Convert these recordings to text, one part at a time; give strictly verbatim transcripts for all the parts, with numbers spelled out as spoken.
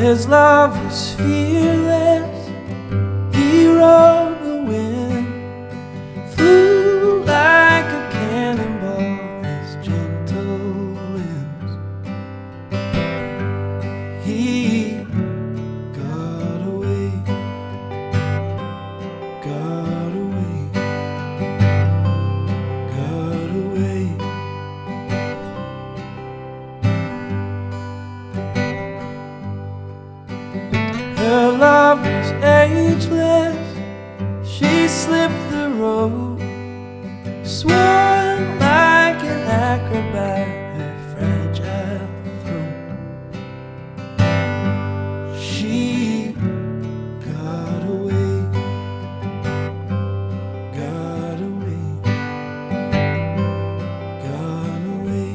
His love was fearless. He rode the wind, flew like a cannonball, his gentle winds. He got away, got away, got away. Her love was ageless. She slipped the road, swung like an acrobat, her fragile throat. She got away, got away, got away.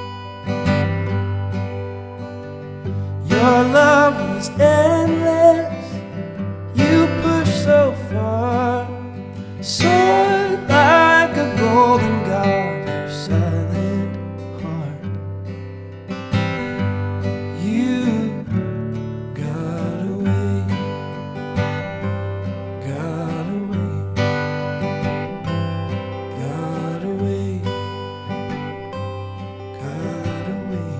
Your love was endless. You pushed so far, soared like a golden god, your silent heart. You got away, got away, got away, got away.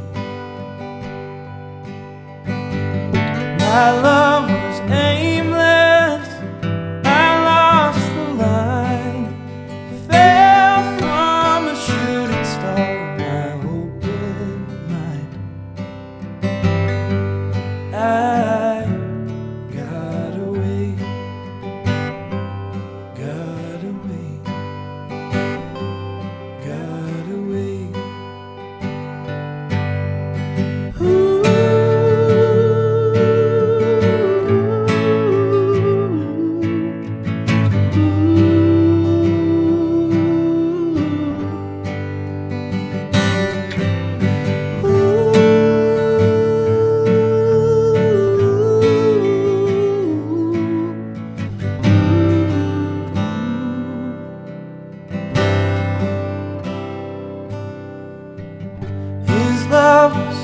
My love was aimless. I lost the line, fell from a shooting star, my open mind. I got away, got away, got away. Ooh. His love was